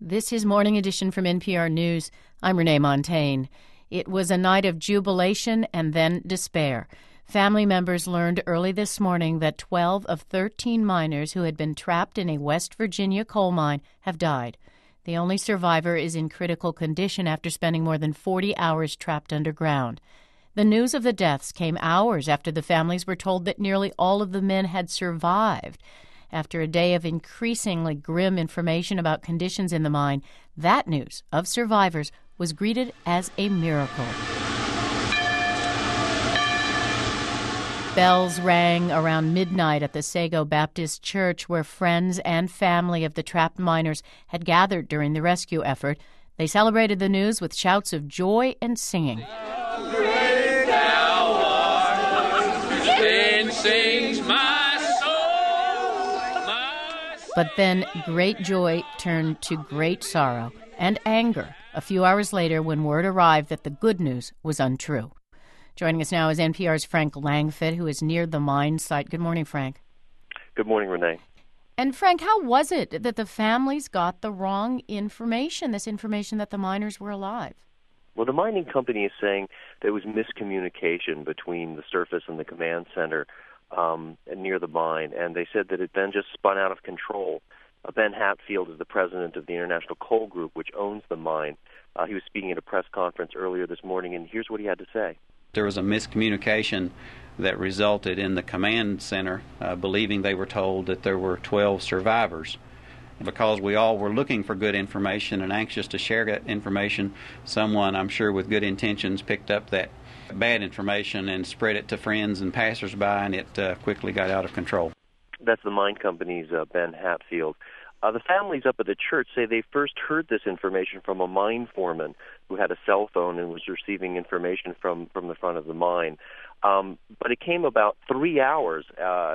This is Morning Edition from NPR News. I'm Renee Montaigne. It was a night of jubilation and then despair. Family members learned early this morning that 12 of 13 miners who had been trapped in a West Virginia coal mine have died. The only survivor is in critical condition after spending more than 40 hours trapped underground. The news of the deaths came hours after the families were told that nearly all of the men had survived. After a day of increasingly grim information about conditions in the mine, that news of survivors was greeted as a miracle. Bells rang around midnight at the Sago Baptist Church, where friends and family of the trapped miners had gathered during the rescue effort. They celebrated the news with shouts of joy and singing. Great thou art, then sings my soul, my soul. But then great joy turned to great sorrow and anger a few hours later when word arrived that the good news was untrue. Joining us now is NPR's Frank Langfitt, who is near the mine site. Good morning, Frank. Good morning, Renee. And Frank, how was it that the families got the wrong information, this information that the miners were alive? Well, the mining company is saying there was miscommunication between the surface and the command center near the mine, and they said that it then just spun out of control. Ben Hatfield is the president of the International Coal Group, which owns the mine. He was speaking at a press conference earlier this morning, and here's what he had to say. There was a miscommunication that resulted in the command center believing they were told that there were 12 survivors. Because we all were looking for good information and anxious to share that information, someone, I'm sure with good intentions, picked up that bad information and spread it to friends and passersby, and it quickly got out of control. That's the mine company's Ben Hatfield. The families up at the church say they first heard this information from a mine foreman who had a cell phone and was receiving information from the front of the mine. But it came about 3 hours.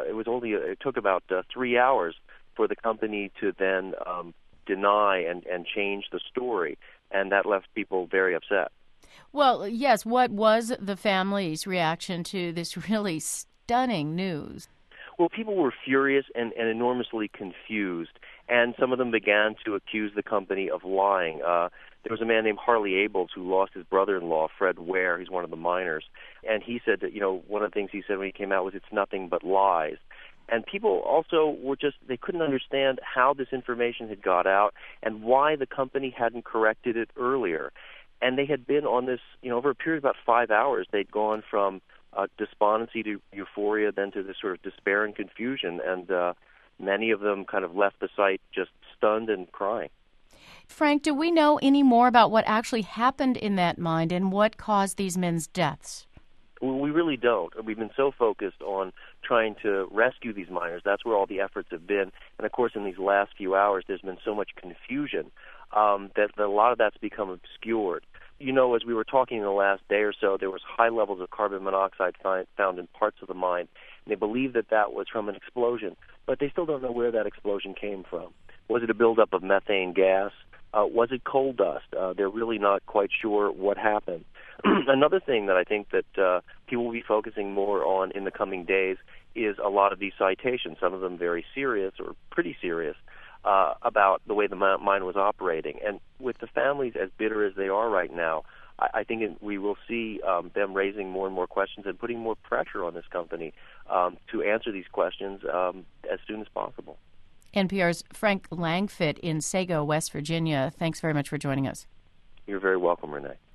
It took about 3 hours for the company to then deny and change the story, and that left people very upset. Well, yes, what was the family's reaction to this really stunning news? Well, people were furious and enormously confused, and some of them began to accuse the company of lying. There was a man named Harley Abels who lost his brother-in-law, Fred Ware. He's one of the miners, and he said that, one of the things he said when he came out was, "It's nothing but lies." And people also they couldn't understand how this information had got out and why the company hadn't corrected it earlier. And they had been on this, over a period of about 5 hours, they'd gone from despondency to euphoria, then to this sort of despair and confusion, and many of them kind of left the site just stunned and crying. Frank, do we know any more about what actually happened in that mine and what caused these men's deaths? Well, we really don't. We've been so focused on trying to rescue these miners. That's where all the efforts have been. And, of course, in these last few hours, there's been so much confusion that a lot of that's become obscured. As we were talking in the last day or so, there was high levels of carbon monoxide found in parts of the mine. And they believe that was from an explosion, but they still don't know where that explosion came from. Was it a buildup of methane gas? Was it coal dust? They're really not quite sure what happened. Another thing that I think that people will be focusing more on in the coming days is a lot of these citations, some of them very serious or pretty serious, about the way the mine was operating. And with the families as bitter as they are right now, I think we will see them raising more and more questions and putting more pressure on this company to answer these questions as soon as possible. NPR's Frank Langfitt in Sago, West Virginia. Thanks very much for joining us. You're very welcome, Renee.